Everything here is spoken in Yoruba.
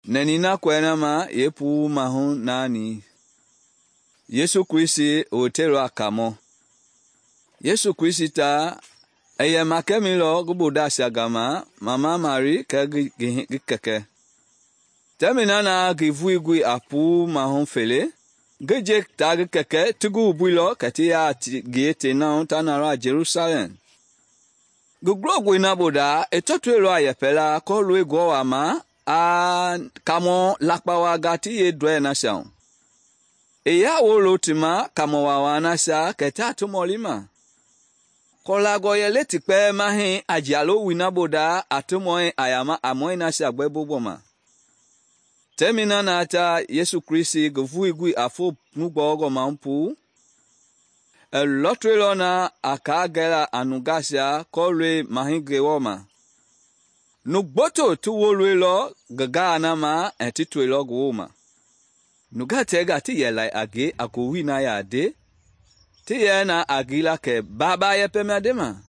Nenina kwena ma yepu mahu nani. Yesu Kristi otero akamo. Yesu Kristi ta eye makemilo gubuda shagama mama Mary keke. Temina na givu igui apu mahu fele. Geje tag keke tugu builo katia giete na tanara Jerusalem. Guglo na boda etotwelo ayepela ko lwe go ama a kamo lakpawa gati ye dwe na shaun. Eya wolotima kamo wawana sha keta tumolima. Kolago yele tikpe mahi ajialo winaboda atumoe ayama amoe na sha gbeboboma. Temina na ata Yesu Kristi guvu igui afo nugbogo mampu. Lotrelo na akagela anugasha kolwe mahigewoma. Nugboto tuwolwelo gagana ma etitwelo goma. Nugatega ti yelai age akowina ya de. Ti yena agila ke baba ye pemadema.